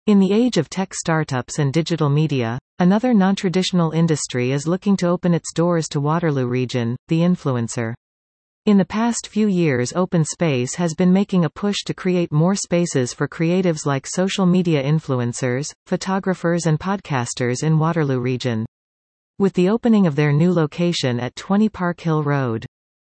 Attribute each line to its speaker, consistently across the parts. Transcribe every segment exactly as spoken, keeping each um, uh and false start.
Speaker 1: In the age of tech startups and digital media, another non-traditional industry is looking to open its doors to Waterloo region, the influencer. In the past few years, Open Space has been making a push to create more spaces for creatives like social media influencers, photographers and podcasters in Waterloo region. With the opening of their new location at twenty Park Hill Road,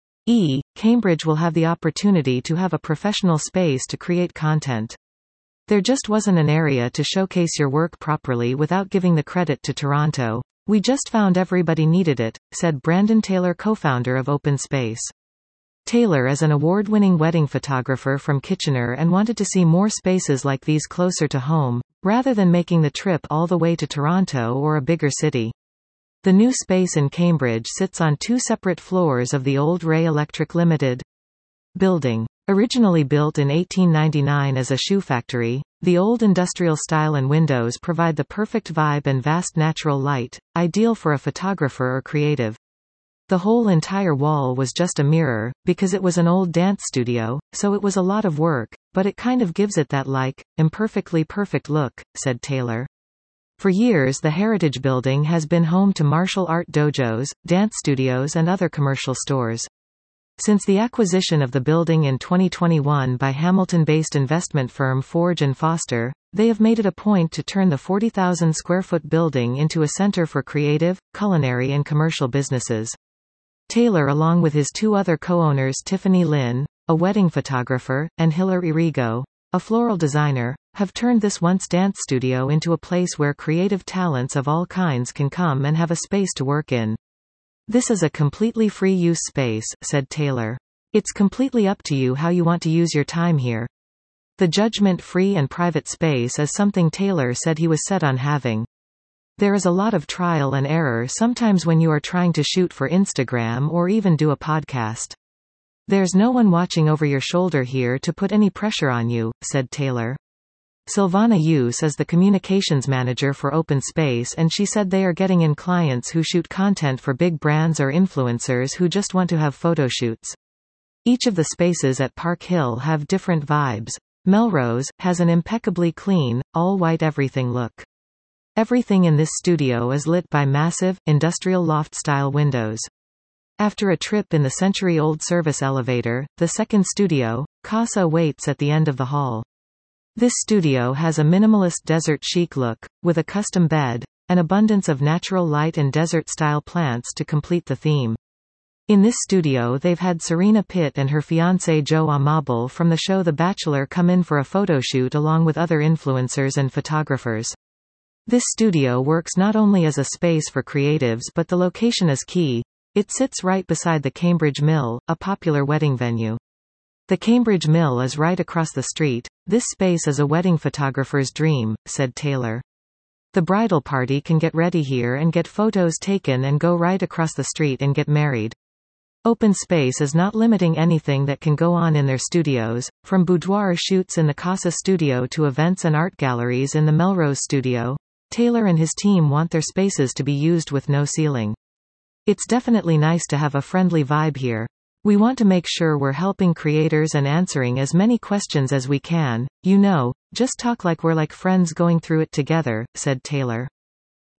Speaker 1: E, Cambridge will have the opportunity to have a professional space to create content. There just wasn't an area to showcase your work properly without giving the credit to Toronto. We just found everybody needed it, said Brandon Taylor, co-founder of Open Space. Taylor is an award-winning wedding photographer from Kitchener and wanted to see more spaces like these closer to home, rather than making the trip all the way to Toronto or a bigger city. The new space in Cambridge sits on two separate floors of the old Ray Electric Limited building. Originally built in eighteen ninety-nine as a shoe factory, the old industrial style and windows provide the perfect vibe and vast natural light, ideal for a photographer or creative. The whole entire wall was just a mirror, because it was an old dance studio, so it was a lot of work, but it kind of gives it that like, imperfectly perfect look, said Taylor. For years the Heritage Building has been home to martial art dojos, dance studios and other commercial stores. Since the acquisition of the building in twenty twenty-one by Hamilton-based investment firm Forge and Foster, they have made it a point to turn the forty thousand square foot building into a center for creative, culinary and commercial businesses. Taylor, along with his two other co-owners Tiffany Lynn, a wedding photographer, and Hilary Rigo, a floral designer, have turned this once dance studio into a place where creative talents of all kinds can come and have a space to work in. This is a completely free use space, said Taylor. It's completely up to you how you want to use your time here. The judgment-free and private space is something Taylor said he was set on having. There is a lot of trial and error sometimes when you are trying to shoot for Instagram or even do a podcast. There's no one watching over your shoulder here to put any pressure on you, said Taylor. Silvana Hughes is the communications manager for Open Space, and she said they are getting in clients who shoot content for big brands or influencers who just want to have photo shoots. Each of the spaces at Park Hill have different vibes. Melrose has an impeccably clean, all-white everything look. Everything in this studio is lit by massive, industrial loft-style windows. After a trip in the century-old service elevator, the second studio, Casa, waits at the end of the hall. This studio has a minimalist desert chic look, with a custom bed, an abundance of natural light and desert-style plants to complete the theme. In this studio they've had Serena Pitt and her fiancé Joe Amabile from the show The Bachelor come in for a photo shoot along with other influencers and photographers. This studio works not only as a space for creatives but the location is key. It sits right beside the Cambridge Mill, a popular wedding venue. The Cambridge Mill is right across the street. This space is a wedding photographer's dream, said Taylor. The bridal party can get ready here and get photos taken and go right across the street and get married. Open Space is not limiting anything that can go on in their studios, from boudoir shoots in the Casa studio to events and art galleries in the Melrose studio. Taylor and his team want their spaces to be used with no ceiling. It's definitely nice to have a friendly vibe here. We want to make sure we're helping creators and answering as many questions as we can, you know, just talk like we're like friends going through it together, said Taylor.